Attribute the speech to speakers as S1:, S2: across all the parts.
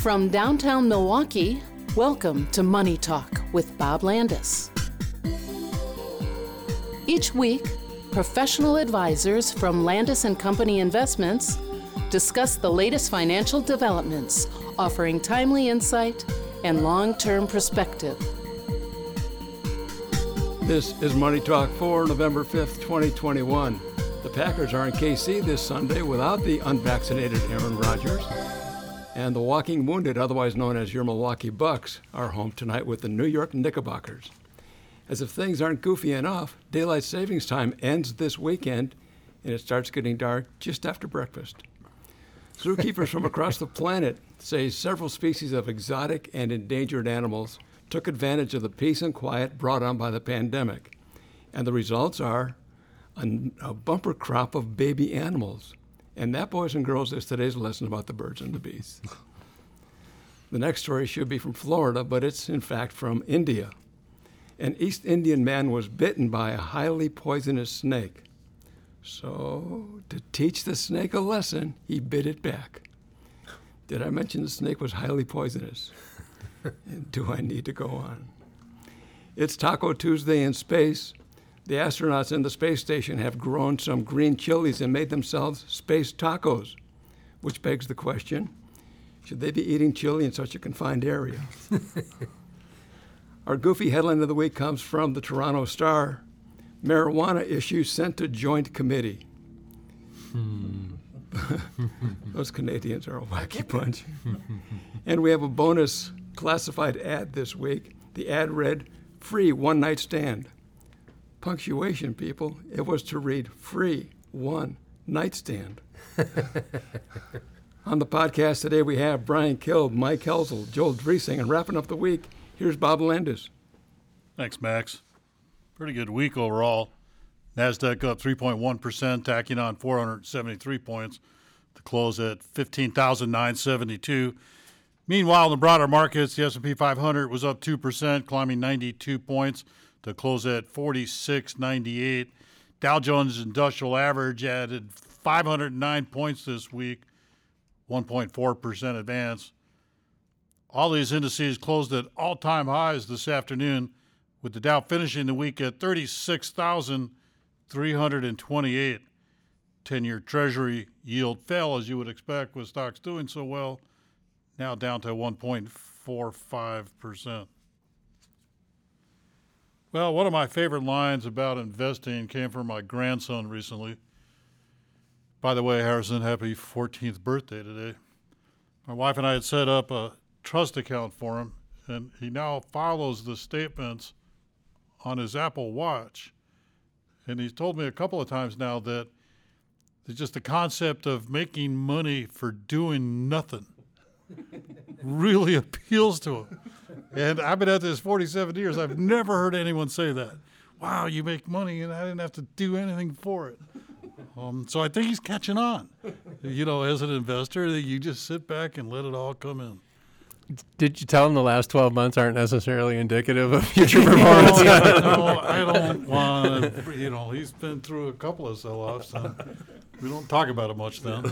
S1: From downtown Milwaukee, welcome to Money Talk with Bob Landis. Each week, professional advisors from Landis & Company Investments discuss the latest financial developments, offering timely insight and long-term perspective.
S2: This is Money Talk for November 5th, 2021. The Packers are in KC this Sunday without the unvaccinated Aaron Rodgers. And the Walking Wounded, otherwise known as your Milwaukee Bucks, are home tonight with the New York Knickerbockers. As if things aren't goofy enough, daylight savings time ends this weekend, and it starts getting dark just after breakfast. Zookeepers from across the planet say several species of exotic and endangered animals took advantage of the peace and quiet brought on by the pandemic. And the results are a bumper crop of baby animals. And that, boys and girls, is today's lesson about the birds and the bees. The next story should be from Florida, but it's in fact from India. An East Indian man was bitten by a highly poisonous snake. So, to teach the snake a lesson, he bit it back. Did I mention the snake was highly poisonous? And do I need to go on? It's Taco Tuesday in space. The astronauts in the space station have grown some green chilies and made themselves space tacos, which begs the question, should they be eating chili in such a confined area? Our goofy headline of the week comes from the Toronto Star. Marijuana issue sent to joint committee. Those Canadians are a wacky bunch. And we have a bonus classified ad this week. The ad read, free one night stand. Punctuation, people. It was to read free one nightstand. On the podcast today, we have Brian Kill, Mike Helsel, Joel Driesing, and wrapping up the week, here's Bob Landis.
S3: Thanks, Max. Pretty good week overall. NASDAQ up 3.1%, tacking on 473 points to close at 15,972. Meanwhile, in the broader markets, the S&P 500 was up 2%, climbing 92 points to close at 4698. Dow Jones Industrial Average added 509 points this week, 1.4% advance. All these indices closed at all-time highs this afternoon, with the Dow finishing the week at 36,328. 10-year Treasury yield fell, as you would expect, with stocks doing so well, now down to 1.45%. Well, one of my favorite lines about investing came from my grandson recently. By the way, Harrison, happy 14th birthday today. My wife and I had set up a trust account for him, and he now follows the statements on his Apple Watch. And he's told me a couple of times now that it's just the concept of making money for doing nothing really appeals to him. And I've been at this 47 years. I've never heard anyone say that. Wow, you make money and I didn't have to do anything for it. So I think he's catching on. You know, as an investor, you just sit back and let it all come in.
S4: Did you tell him the last 12 months aren't necessarily indicative of future performance?
S3: No, I don't want to. You know, he's been through a couple of sell-offs. And we don't talk about it much then.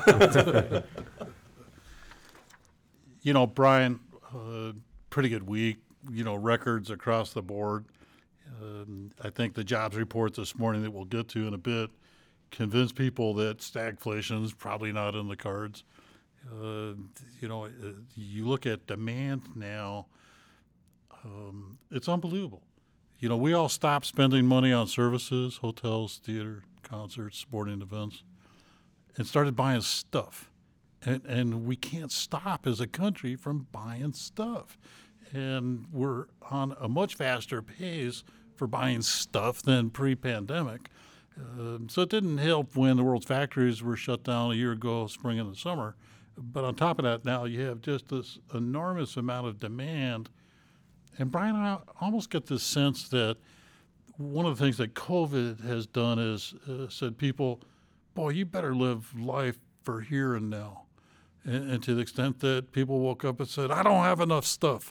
S3: You know, Brian, pretty good week. You know, records across the board. I think the jobs report this morning that we'll get to in a bit convinced people that stagflation is probably not in the cards. You know, you look at demand now, it's unbelievable. You know, we all stopped spending money on services, hotels, theater, concerts, sporting events, and started buying stuff. And we can't stop as a country from buying stuff. And we're on a much faster pace for buying stuff than pre-pandemic. So it didn't help when the world's factories were shut down a year ago, spring and the summer. But on top of that, now you have just this enormous amount of demand. And Brian and I almost get this sense that one of the things that COVID has done is said people, boy, you better live life for here and now. And to the extent that people woke up and said, I don't have enough stuff,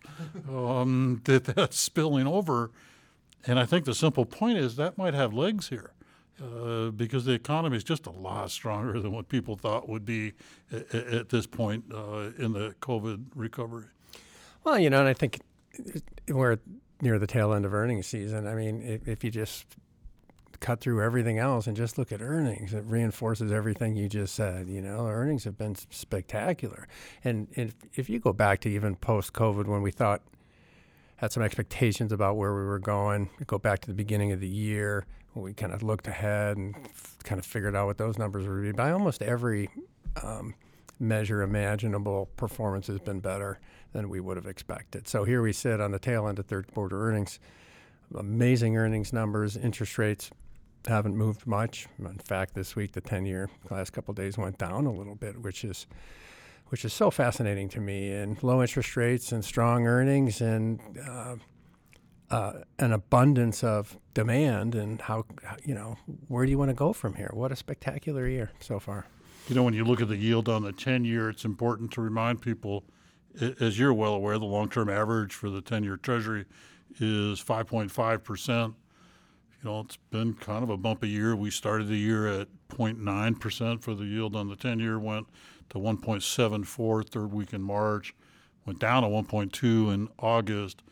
S3: that's spilling over. And I think the simple point is that might have legs here. because the economy is just a lot stronger than what people thought would be at this point in the COVID recovery.
S4: Well, and I think we're near the tail end of earnings season. I mean, if you just cut through everything else and just look at earnings, it reinforces everything you just said. Earnings have been spectacular. And if you go back to even post-COVID, when we had some expectations about where we were going, go back to the beginning of the year, when we kind of looked ahead and kind of figured out what those numbers would be, by almost every measure imaginable, performance has been better than we would have expected. So here we sit on the tail end of third quarter earnings, amazing earnings numbers. Interest rates haven't moved much. In fact, this week, the 10-year last couple of days went down a little bit, which is so fascinating to me. And low interest rates and strong earnings and an abundance of demand, and where do you want to go from here? What a spectacular year so far.
S3: When you look at the yield on the 10-year, it's important to remind people, as you're well aware, the long-term average for the 10-year Treasury is 5.5%. It's been kind of a bumpy year. We started the year at 0.9% for the yield on the 10-year, went to 1.74 third week in March, went down to 1.2 in August,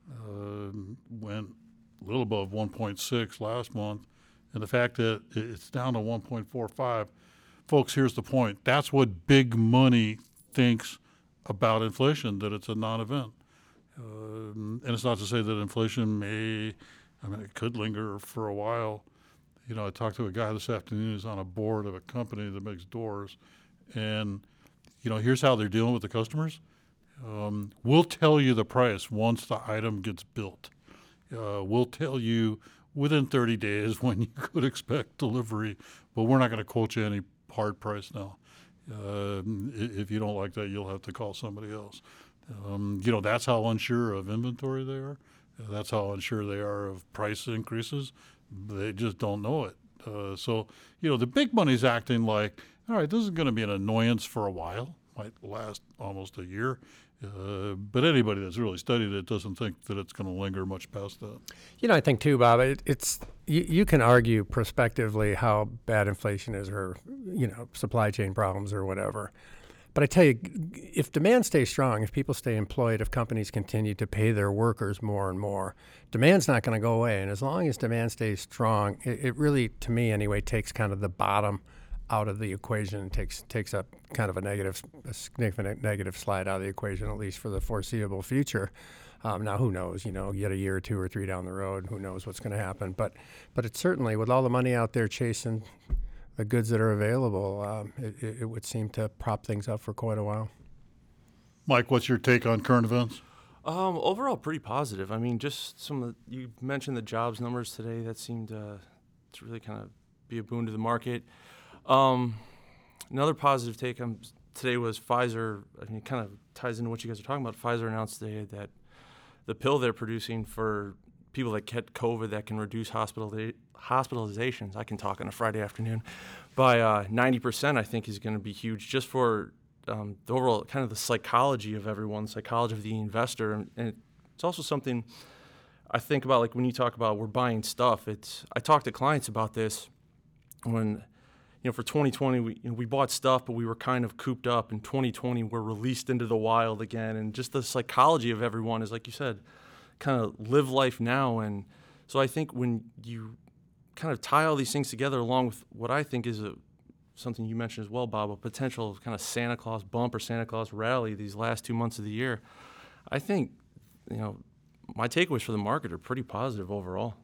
S3: went a little above 1.6 last month. And the fact that it's down to 1.45, folks, here's the point. That's what big money thinks about inflation, that it's a non-event. And it's not to say that inflation it could linger for a while. I talked to a guy this afternoon who's on a board of a company that makes doors. And, here's how they're dealing with the customers. We'll tell you the price once the item gets built. We'll tell you within 30 days when you could expect delivery, but we're not going to quote you any hard price now. If you don't like that, you'll have to call somebody else. That's how unsure of inventory they are. That's how unsure they are of price increases. They just don't know it. So the big money's acting like, all right, this is going to be an annoyance for a while, might last almost a year. But anybody that's really studied it doesn't think that it's going to linger much past that.
S4: I think too, Bob, it's you can argue prospectively how bad inflation is, or supply chain problems or whatever. But I tell you, if demand stays strong, if people stay employed, if companies continue to pay their workers more and more, demand's not going to go away. And as long as demand stays strong, it really, to me anyway, takes kind of the bottom out of the equation and takes up kind of a significant negative slide out of the equation, at least for the foreseeable future. Now, who knows? Yet a year or two or three down the road, who knows what's going to happen? But it's certainly, with all the money out there chasing the goods that are available, it would seem to prop things up for quite a while.
S3: Mike, what's your take on current events?
S5: Overall, pretty positive. I mean, just you mentioned the jobs numbers today. That seemed to really kind of be a boon to the market. Another positive take today was Pfizer. I mean, it kind of ties into what you guys are talking about. Pfizer announced today that the pill they're producing for people that get COVID that can reduce hospitalizations, I can talk on a Friday afternoon, by 90%, I think is going to be huge, just for the overall kind of the psychology of everyone, psychology of the investor. And it's also something I think about, like when you talk about we're buying stuff, I talk to clients about this when, for 2020, we bought stuff, but we were kind of cooped up. In 2020, we're released into the wild again. And just the psychology of everyone is, like you said, kind of live life now. And so I think when you kind of tie all these things together, along with what I think is something you mentioned as well, Bob, a potential kind of Santa Claus bump or Santa Claus rally these last 2 months of the year, I think, my takeaways for the market are pretty positive overall.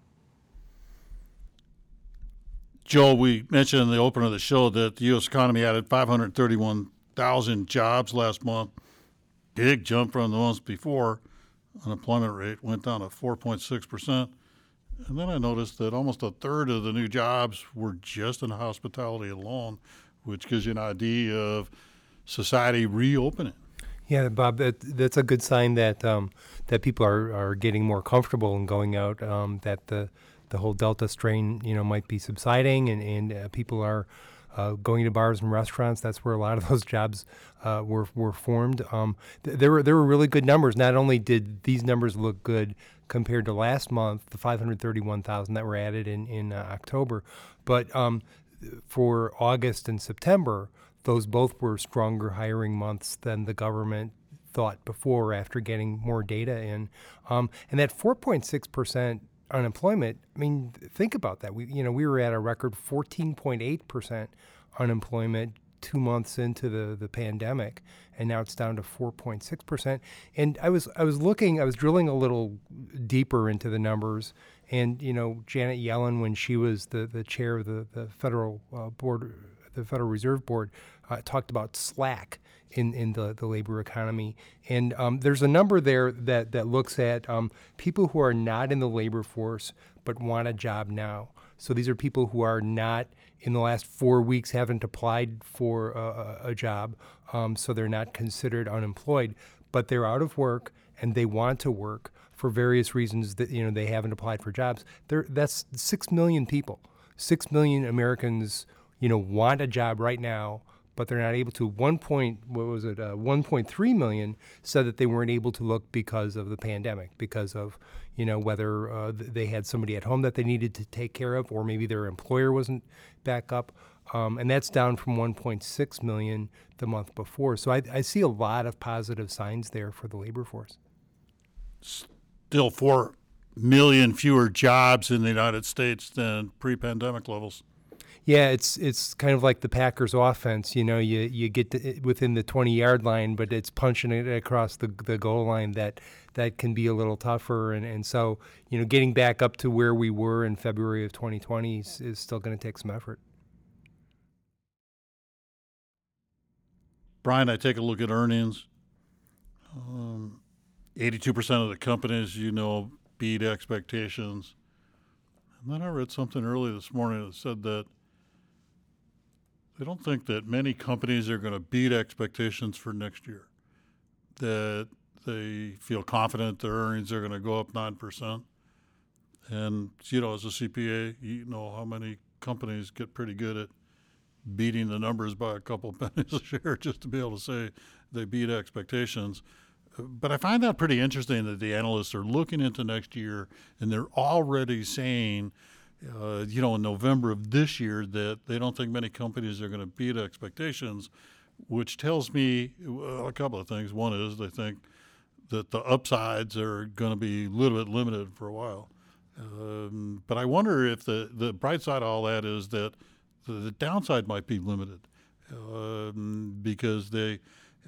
S3: Joe, we mentioned in the opener of the show that the U.S. economy added 531,000 jobs last month. Big jump from the months before. Unemployment rate went down to 4.6%. And then I noticed that almost a third of the new jobs were just in hospitality alone, which gives you an idea of society reopening.
S6: Yeah, Bob, that's a good sign that that people are getting more comfortable in going out, that the whole Delta strain, might be subsiding, and people are going to bars and restaurants. That's where a lot of those jobs were formed. There were really good numbers. Not only did these numbers look good compared to last month, the 531,000 that were added in October. But for August and September, those both were stronger hiring months than the government thought before after getting more data in. And that 4.6% unemployment, I mean, think about that. We were at a record 14.8% unemployment 2 months into the pandemic, and now it's down to 4.6%. And I was drilling a little deeper into the numbers, and Janet Yellen, when she was the chair of the Federal Board, the Federal Reserve Board, talked about slack in the labor economy. And there's a number there that looks at people who are not in the labor force but want a job now. So these are people who are not in the last 4 weeks haven't applied for a job, so they're not considered unemployed, but they're out of work and they want to work for various reasons that they haven't applied for jobs. That's 6 million people. 6 million Americans, want a job right now, but they're not able to. 1.3 million said that they weren't able to look because of the pandemic, because of whether they had somebody at home that they needed to take care of, or maybe their employer wasn't back up. And that's down from 1.6 million the month before. So I see a lot of positive signs there for the labor force.
S3: Still 4 million fewer jobs in the United States than pre-pandemic levels.
S6: Yeah, it's kind of like the Packers offense. You get within the 20-yard line, but it's punching it across the goal line that can be a little tougher. And so, getting back up to where we were in February of 2020 is still going to take some effort.
S3: Brian, I take a look at earnings. 82% of the companies, beat expectations. And then I read something early this morning that said that they don't think that many companies are going to beat expectations for next year, that they feel confident their earnings are going to go up 9%. And, as a CPA, you know how many companies get pretty good at beating the numbers by a couple pennies a share just to be able to say they beat expectations. But I find that pretty interesting that the analysts are looking into next year and they're already saying, in November of this year, that they don't think many companies are going to beat expectations, which tells me a couple of things. One is they think that the upsides are going to be a little bit limited for a while. But I wonder if the bright side of all that is that the downside might be limited because they,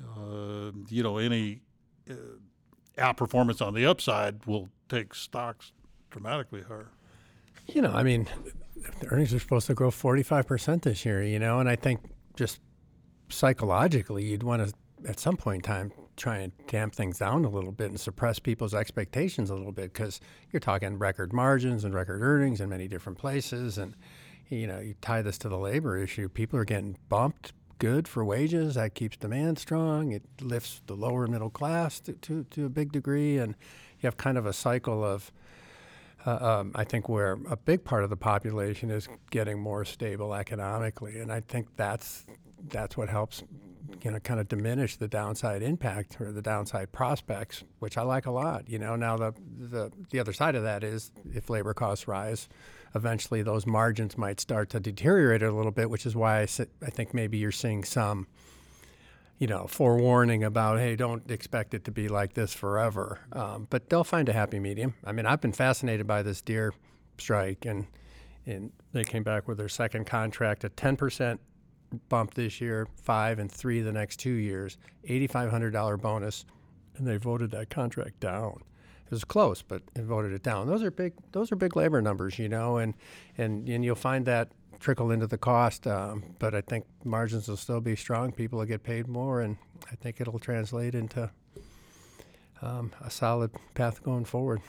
S3: any outperformance on the upside will take stocks dramatically higher.
S4: The earnings are supposed to grow 45% this year, and I think just psychologically you'd want to, at some point in time, try and damp things down a little bit and suppress people's expectations a little bit, because you're talking record margins and record earnings in many different places. And, you tie this to the labor issue. People are getting bumped good for wages. That keeps demand strong. It lifts the lower middle class to a big degree. And you have kind of a cycle of, I think, where a big part of the population is getting more stable economically, and I think that's what helps, kind of diminish the downside impact or the downside prospects, which I like a lot. Now the other side of that is if labor costs rise, eventually those margins might start to deteriorate a little bit, which is why I think maybe you're seeing some forewarning about, hey, don't expect it to be like this forever. But they'll find a happy medium. I've been fascinated by this Deere strike, and they came back with their second contract, a 10% bump this year, 5 and 3 the next 2 years, $8,500 bonus, and they voted that contract down. It was close, but they voted it down. Those are big labor numbers, and you'll find that trickle into the cost, but I think margins will still be strong. People will get paid more, and I think it'll translate into a solid path going forward.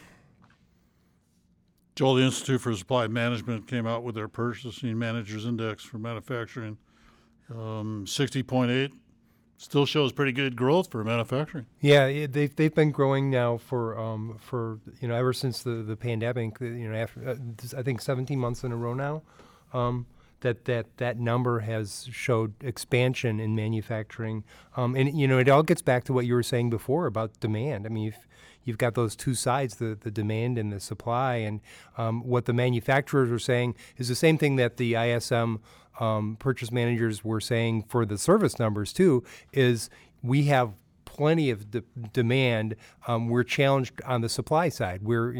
S3: Joel, the Institute for Supply Management came out with their Purchasing Managers Index for manufacturing. 60.8 still shows pretty good growth for manufacturing.
S6: Yeah, they've been growing now for ever since the pandemic. After I think 17 months in a row now. that number has showed expansion in manufacturing. And it all gets back to what you were saying before about demand. I mean, you've got those two sides, the demand and the supply, and what the manufacturers were saying is the same thing that the ISM purchase managers were saying for the service numbers too, is we have plenty of demand. We're challenged on the supply side. We're,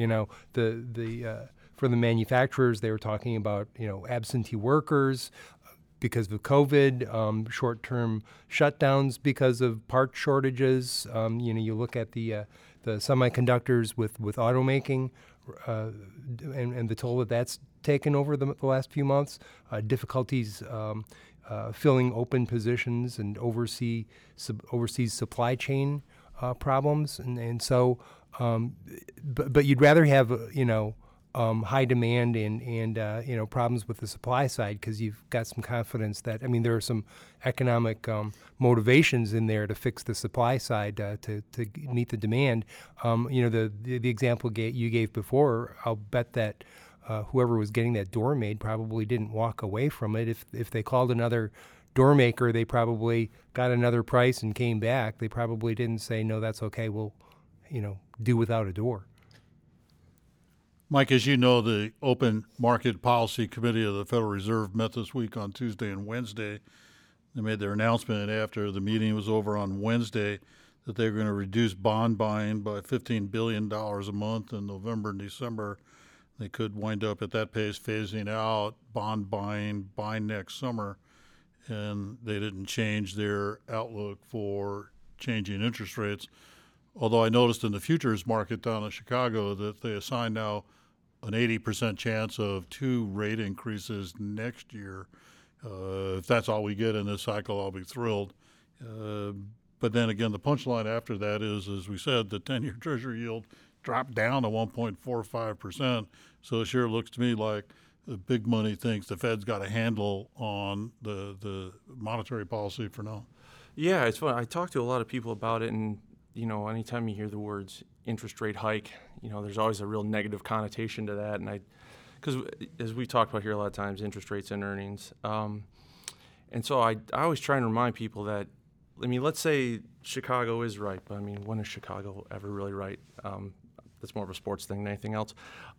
S6: for the manufacturers, they were talking about, absentee workers because of COVID, short-term shutdowns because of part shortages. You look at the semiconductors with automaking and the toll that's taken over the last few months, difficulties filling open positions and overseas supply chain problems. And so, but you'd rather have, high demand and problems with the supply side because you've got some confidence that, there are some economic motivations in there to fix the supply side to meet the demand. The example you gave before, I'll bet that whoever was getting that door made probably didn't walk away from it. If they called another door maker, they probably got another price and came back. They probably didn't say, no, that's okay, we'll do without a door.
S3: Mike, as you know, the Open Market Policy Committee of the Federal Reserve met this week on Tuesday and Wednesday. They made their announcement after the meeting was over on Wednesday that they're going to reduce bond buying by $15 billion a month in November and December. They could wind up at that pace phasing out bond buying by next summer. And they didn't change their outlook for changing interest rates. Although I noticed in the futures market down in Chicago that they assign now an 80% chance of 2 rate increases next year. If that's all we get in this cycle, I'll be thrilled. But then again, the punchline after that is, as we said, the 10-year Treasury yield dropped down to 1.45%. So it sure looks to me like the big money thinks the Fed's got a handle on the monetary policy for now.
S5: Yeah, it's fun. I talked to a lot of people about it, and anytime you hear the words interest rate hike, there's always a real negative connotation to that. And because as we talked about here a lot of times, interest rates and earnings. And so I always try and remind people that, let's say Chicago is right, but when is Chicago ever really right? That's more of a sports thing than anything else.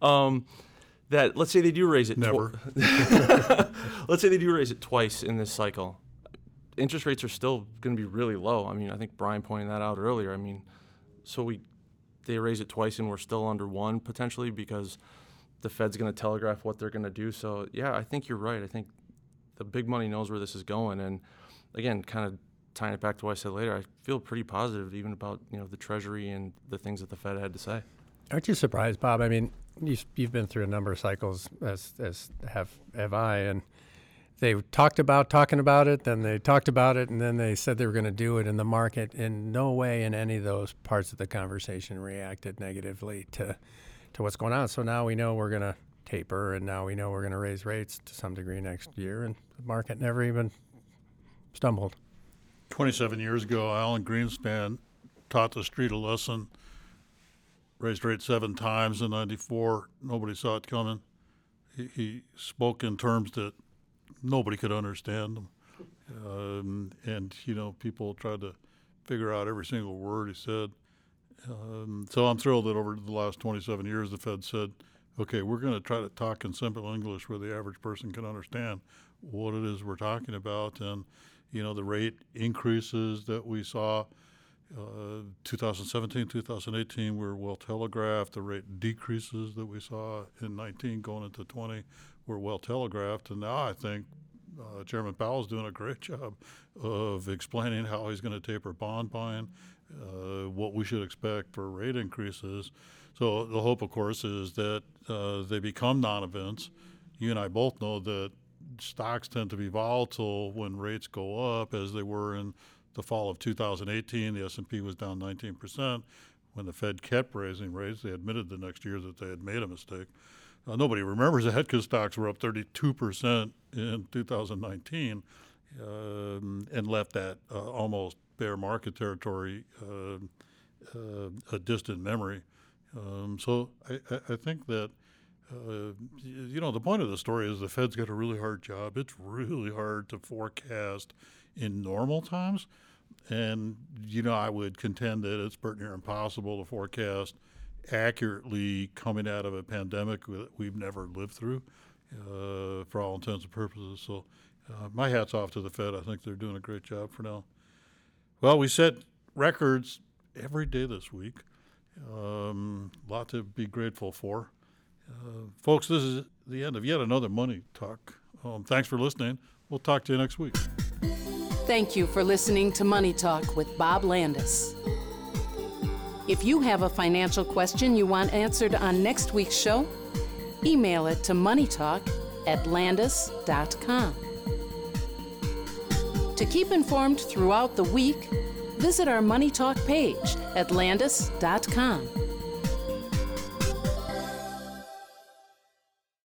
S5: That let's say they do raise it.
S3: Never.
S5: Let's say they do raise it twice in this cycle. Interest rates are still going to be really low. I think Brian pointed that out earlier. So they raise it twice and we're still under 1 potentially because the Fed's going to telegraph what they're going to do. So yeah, I think you're right. I think the big money knows where this is going. And again, kind of tying it back to what I said later, I feel pretty positive even about the Treasury and the things that the Fed had to say.
S4: Aren't you surprised, Bob? You've been through a number of cycles, as have I, and they talked about talking about it, then they talked about it, and then they said they were going to do it, and the market in no way in any of those parts of the conversation reacted negatively to what's going on. So now we know we're going to taper, and now we know we're going to raise rates to some degree next year, and the market never even stumbled.
S3: 27 years ago, Alan Greenspan taught the street a lesson, raised rates 7 times in 94. Nobody saw it coming. He spoke in terms that nobody could understand them. And people tried to figure out every single word he said. So I'm thrilled that over the last 27 years, the Fed said, okay, we're going to try to talk in simple English where the average person can understand what it is we're talking about. And, the rate increases that we saw 2017, 2018 were well telegraphed. The rate decreases that we saw in 19 going into 20 were well telegraphed. And now I think Chairman Powell's doing a great job of explaining how he's going to taper bond buying, what we should expect for rate increases. So the hope, of course, is that they become non-events. You and I both know that stocks tend to be volatile when rates go up, as they were in the fall of 2018. The S&P was down 19%. When the Fed kept raising rates, they admitted the next year that they had made a mistake. Nobody remembers that because stocks were up 32% in 2019 and left that almost bear market territory a distant memory. So I think that The point of the story is the Fed's got a really hard job. It's really hard to forecast in normal times. And, I would contend that it's pretty near impossible to forecast accurately coming out of a pandemic that we've never lived through, for all intents and purposes. So my hat's off to the Fed. I think they're doing a great job for now. Well, we set records every day this week. Lot to be grateful for. Folks, this is the end of yet another Money Talk. Thanks for listening. We'll talk to you next week.
S1: Thank you for listening to Money Talk with Bob Landis. If you have a financial question you want answered on next week's show, email it to moneytalk@landis.com. To keep informed throughout the week, visit our Money Talk page at landis.com.